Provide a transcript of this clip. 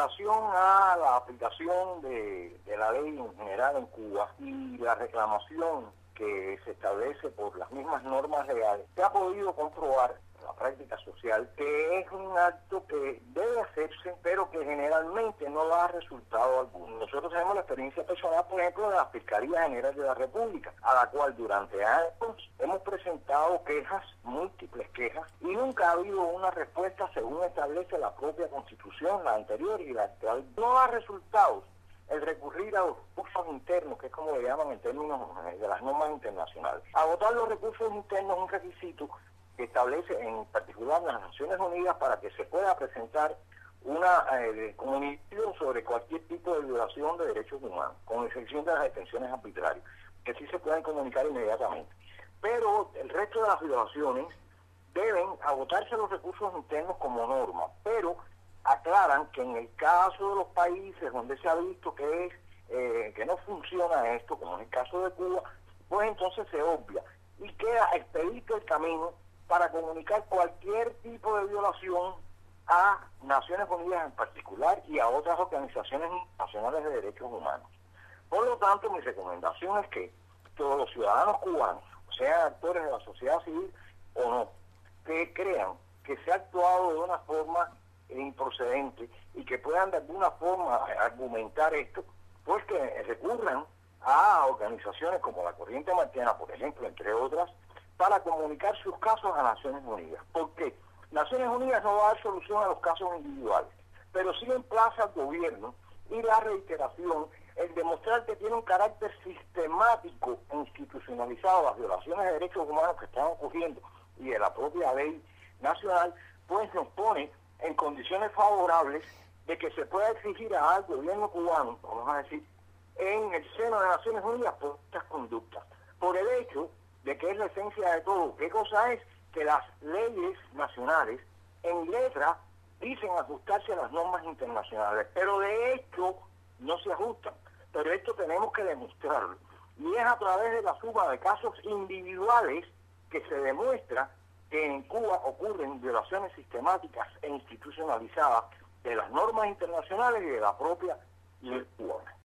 relación a la aplicación de la ley en general en Cuba y la reclamación que se establece por las mismas normas legales, se ha podido comprobar en la práctica social que es un acto que debe hacerse, pero que generalmente no da resultado alguno. Nosotros tenemos la experiencia personal, por ejemplo, de la Fiscalía General de la República, a la cual durante años hemos presentado quejas, múltiples quejas, y nunca ha habido una respuesta según establece la propia Constitución, la anterior y la actual. No da resultados el recurrir a los recursos internos, que es como le llaman en términos de las normas internacionales. Agotar los recursos internos es un requisito que establece en particular las Naciones Unidas para que se pueda presentar una comunicación sobre cualquier tipo de violación de derechos humanos, con excepción de las detenciones arbitrarias, que sí se pueden comunicar inmediatamente. Pero el resto de las violaciones deben agotarse los recursos internos como norma, pero aclaran que en el caso de los países donde se ha visto que no funciona esto, como en el caso de Cuba, pues entonces se obvia y queda expedito el camino para comunicar cualquier tipo de violación a Naciones Unidas en particular y a otras organizaciones internacionales de derechos humanos. Por lo tanto, mi recomendación es que todos los ciudadanos cubanos, sean actores de la sociedad civil o no, que crean que se ha actuado de una forma improcedente y que puedan de alguna forma argumentar esto, pues que recurran a organizaciones como la Corriente Martiana, por ejemplo, entre otras, para comunicar sus casos a Naciones Unidas. ¿Por qué? Naciones Unidas no va a dar solución a los casos individuales, pero sí emplaza al gobierno y la reiteración, el demostrar que tiene un carácter sistemático e institucionalizado las violaciones de derechos humanos que están ocurriendo y de la propia ley nacional, pues nos pone en condiciones favorables de que se pueda exigir al gobierno cubano, vamos a decir, en el seno de Naciones Unidas por estas conductas, por el hecho de que es la esencia de todo. ¿Qué cosa es? Que las leyes nacionales en letra dicen ajustarse a las normas internacionales, pero de hecho no se ajustan. Pero esto tenemos que demostrarlo. Y es a través de la suma de casos individuales que se demuestra que en Cuba ocurren violaciones sistemáticas e institucionalizadas de las normas internacionales y de la propia ley cubana.